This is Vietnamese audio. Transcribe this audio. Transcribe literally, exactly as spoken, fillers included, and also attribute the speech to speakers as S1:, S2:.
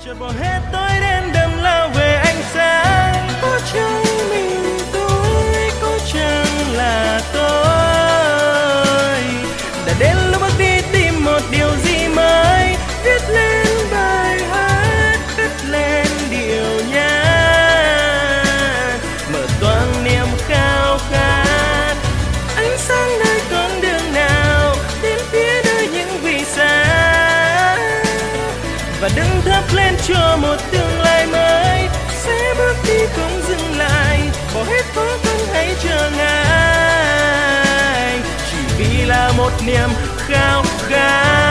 S1: chợt bỏ hết tối đen đâm lao về ánh sáng. Có chăng mình tôi, có chăng là tôi đã đến lúc bước đi tìm một điều gì mới, viết lên bài hát, cất lên điệu nhạc, mở toang niềm khao khát. Ánh sáng nơi con đường nào đến phía nơi những vì sao, và đứng thắp lên cho một tương lai mới. Sẽ bước đi không dừng lại, bỏ hết khó khăn hãy chờ ngại, chỉ vì là một niềm khao khát.